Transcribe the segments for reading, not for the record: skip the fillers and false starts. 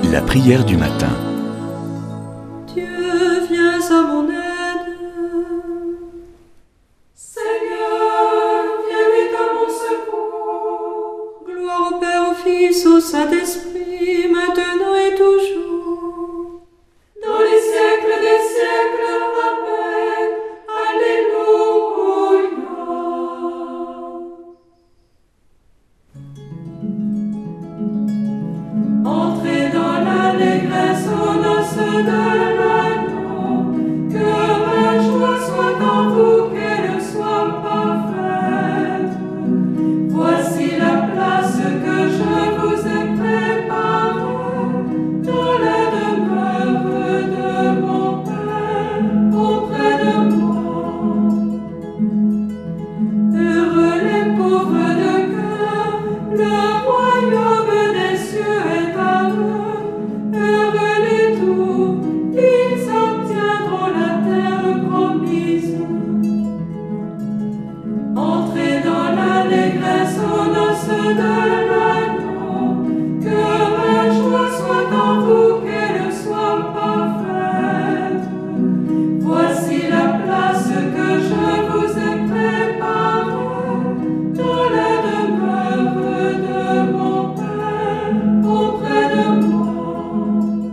La prière du matin. Dieu, viens à mon aide. Seigneur, viens vite à mon secours. Gloire au Père, au Fils, au Saint-Esprit, maintenant et toujours. Dans les siècles des siècles, Amen. Alléluia. Entrez dans l'allégresse aux noces de l'agneau, que ma joie soit en vous, qu'elle soit parfaite. Voici la place que je vous ai préparée, dans la demeure de mon Père, auprès de moi. Heureux les pauvres de cœur, le royaume des cieux est à eux. Heureux les doux, ils obtiendront la terre promise. Entrez dans l'allégresse aux noces de l'agneau, que ma joie soit en vous, qu'elle soit parfaite. Voici la place que je vous ai préparée, dans la demeure de mon Père, auprès de moi.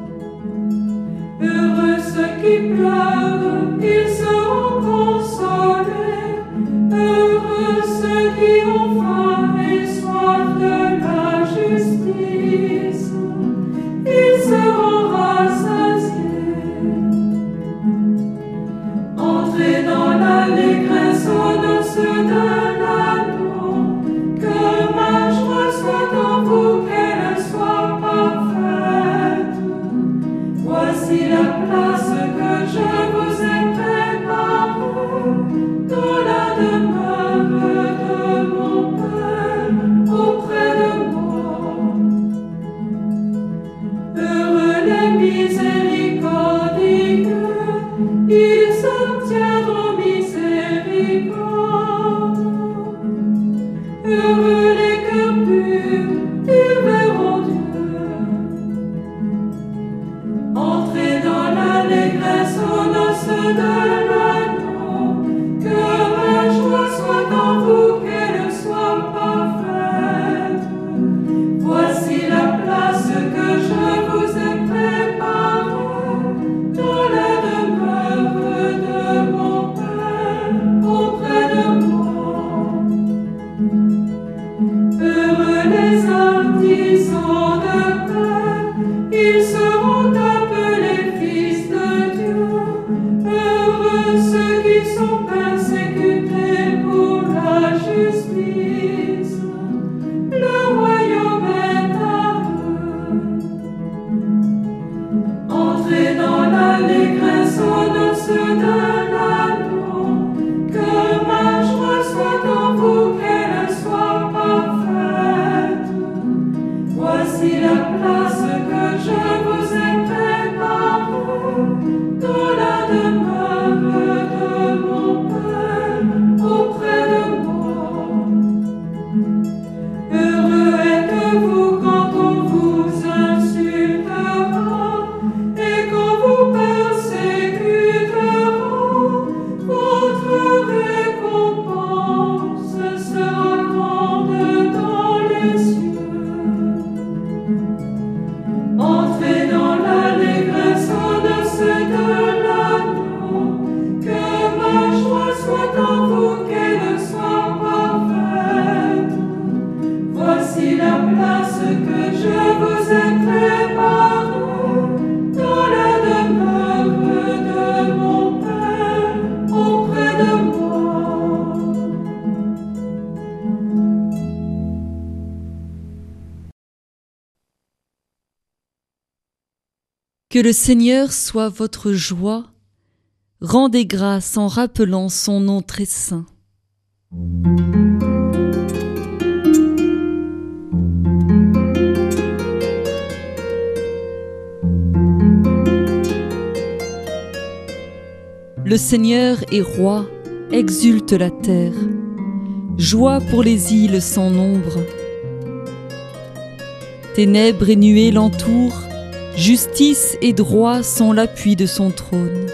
Heureux ceux qui pleurent, ils seront consolés. Heureux ceux qui ont faim et soif de la justice, ils seront rassasiés. Entrez dans l'allégresse aux noces de l'agneau, que ma joie soit en vous, qu'elle soit parfaite. Voici la place que je vous ai préparée, dans la demeure de mon Père, auprès de moi. Heureux les miséricordieux, ils obtiendront miséricorde. Heureux les cœurs purs, ils verront Dieu. Entrez dans l'allégresse aux noces de l'agneau, que ma joie soit en vous, qu'elle soit parfaite. Voici la place que je vous ai préparée, dans la demeure de mon Père, auprès de moi. Heureux les artisans de paix, ils seront appelés fils de Dieu. Heureux ceux qui sont persécutés pour la justice, le royaume est à eux. Entrez dans l'allégresse aux noces de l'agneau, que ma joie soit en vous, qu'elle soit parfaite. Voici la place que je vous ai préparée, dans la demeure de mon Père, auprès de moi. Heureux êtes-vous quand on vous insultera et qu'on vous persécutera. Votre récompense sera grande dans les cieux. Entrez dans l'allégresse aux noces de l'agneau, que ma joie soit en vous, qu'elle soit parfaite. Voici la place que je vous ai préparée, dans la demeure de mon Père, auprès de moi. Que le Seigneur soit votre joie, rendez grâce en rappelant son nom très saint. Le Seigneur est roi, exulte la terre. Joie pour les îles sans nombre. Ténèbres et nuées l'entourent, Justice et droit sont l'appui de son trône.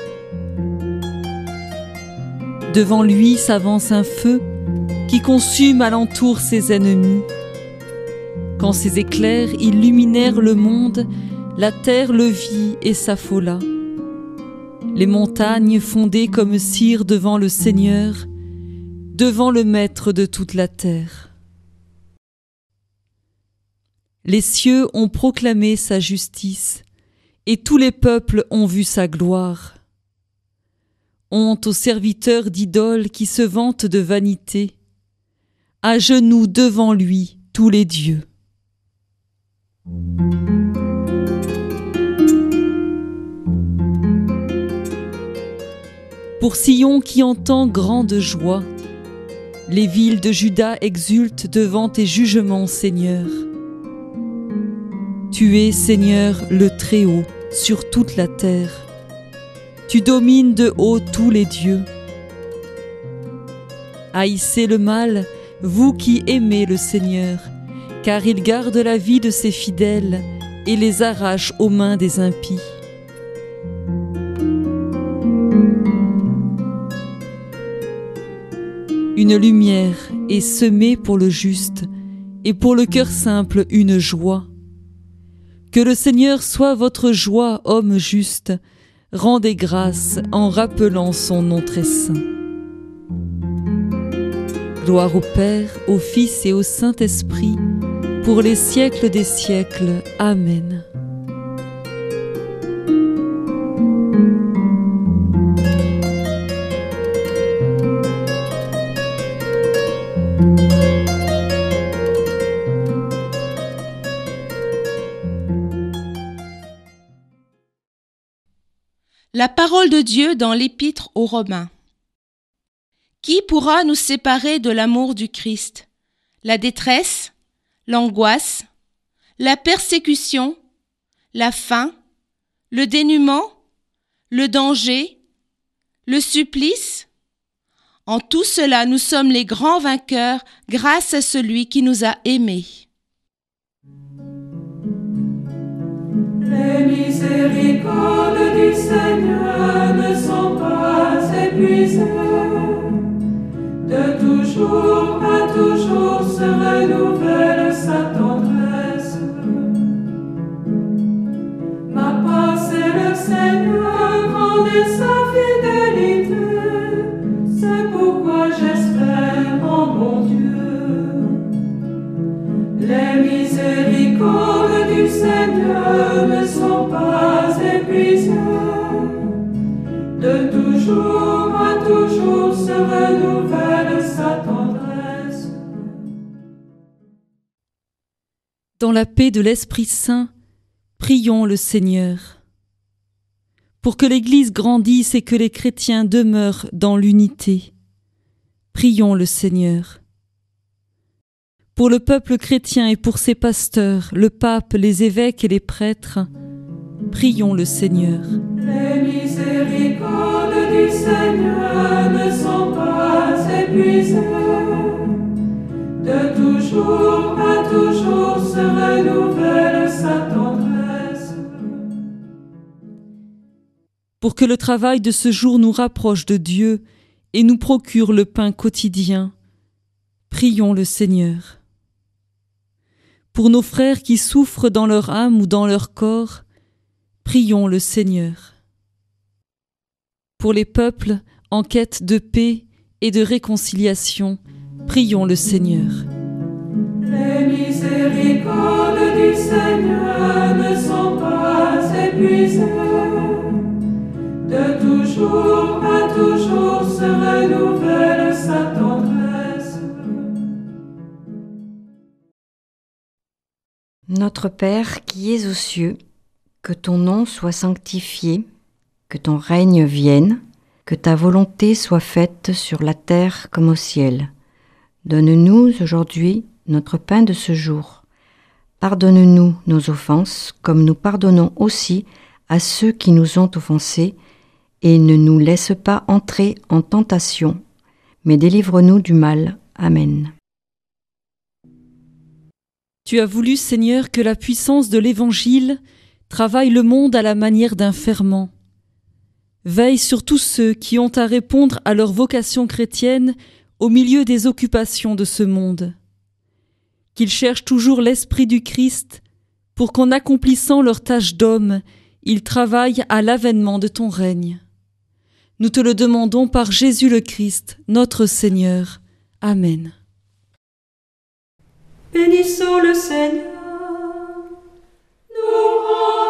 Devant lui s'avance un feu qui consume alentour ses ennemis. Quand ses éclairs illuminèrent le monde, la terre le vit et s'affola. Les montagnes fondaient comme cire devant le Seigneur, devant le Maître de toute la terre. Les cieux ont proclamé sa justice, et tous les peuples ont vu sa gloire. Honte aux serviteurs d'idoles qui se vantent de vanité, à genoux devant lui tous les dieux. Pour Sion qui entend grande joie, les villes de Juda exultent devant tes jugements, Seigneur. Tu es, Seigneur, le Très-Haut sur toute la terre. Tu domines de haut tous les dieux. Haïssez le mal, vous qui aimez le Seigneur, car il garde la vie de ses fidèles et les arrache aux mains des impies. Une lumière est semée pour le juste, et pour le cœur simple une joie. Que le Seigneur soit votre joie, homme juste, rendez grâce en rappelant son nom très saint. Gloire au Père, au Fils et au Saint-Esprit, pour les siècles des siècles. Amen. La parole de Dieu dans l'Épître aux Romains. Qui pourra nous séparer de l'amour du Christ? La détresse, l'angoisse, la persécution, la faim, le dénuement, le danger, le supplice? En tout cela, nous sommes les grands vainqueurs grâce à celui qui nous a aimés. Les miséricordes du Seigneur ne sont pas épuisées. De toujours à toujours se renouvelle sa tendresse. Ma pensée, le Seigneur, rendait sa fidélité. C'est pourquoi j'espère en mon Dieu. Les miséricordes du Seigneur ne sont pas épuisées. De toujours à toujours se renouvelle sa tendresse. Dans la paix de l'Esprit Saint, prions le Seigneur. Pour que l'Église grandisse et que les chrétiens demeurent dans l'unité, prions le Seigneur. Pour le peuple chrétien et pour ses pasteurs, le pape, les évêques et les prêtres, prions le Seigneur. Les miséricordes du Seigneur ne sont pas épuisées. De toujours à toujours se renouvelle sa tendresse. Pour que le travail de ce jour nous rapproche de Dieu et nous procure le pain quotidien, prions le Seigneur. Pour nos frères qui souffrent dans leur âme ou dans leur corps, prions le Seigneur. Pour les peuples en quête de paix et de réconciliation, prions le Seigneur. Les miséricordes du Seigneur ne sont pas épuisées. De toujours à toujours se renouvelle sa tendresse. Notre Père qui es aux cieux, que ton nom soit sanctifié, que ton règne vienne, que ta volonté soit faite sur la terre comme au ciel. Donne-nous aujourd'hui notre pain de ce jour. Pardonne-nous nos offenses, comme nous pardonnons aussi à ceux qui nous ont offensés, et ne nous laisse pas entrer en tentation, mais délivre-nous du mal. Amen. Tu as voulu, Seigneur, que la puissance de l'Évangile Travaille le monde à la manière d'un ferment. Veille sur tous ceux qui ont à répondre à leur vocation chrétienne au milieu des occupations de ce monde. Qu'ils cherchent toujours l'esprit du Christ pour qu'en accomplissant leur tâche d'homme, ils travaillent à l'avènement de ton règne. Nous te le demandons par Jésus le Christ, notre Seigneur. Amen. Bénissons le Seigneur. Nous rendons